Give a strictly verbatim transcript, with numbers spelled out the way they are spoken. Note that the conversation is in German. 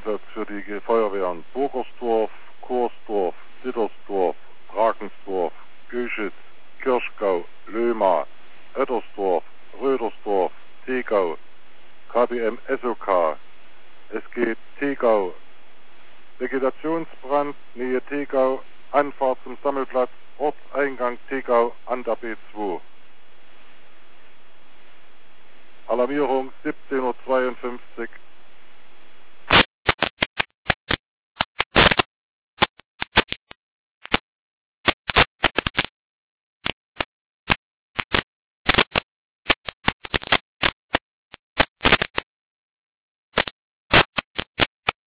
Einsatz für die Feuerwehren Burgersdorf, Korsdorf, Dittersdorf, Drakensdorf, Göschitz, Kirchgau, Löma, Ettersdorf, Rödersdorf, Tegau, K B M S O K, S G Tegau, Vegetationsbrand, Nähe Tegau, Anfahrt zum Sammelplatz, Ortseingang Tegau an der B zwei. Alarmierung siebzehn Uhr zweiundfünfzig